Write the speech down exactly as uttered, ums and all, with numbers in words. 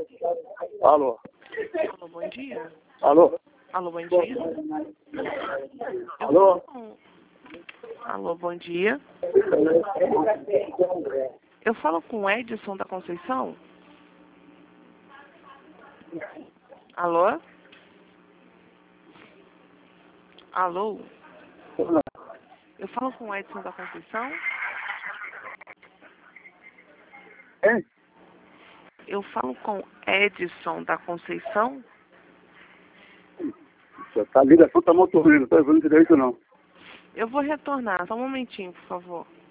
Alô? Alô, bom dia. Alô? Alô, bom dia. Alô? Alô, bom dia. Eu falo com o Edson da Conceição? Alô? Alô? Eu falo com o Edson da Conceição? Hein? Eu falo com Edson da Conceição? A ligação tá muito ruim, não tô ouvindo direito não. Eu vou retornar, só um momentinho, por favor.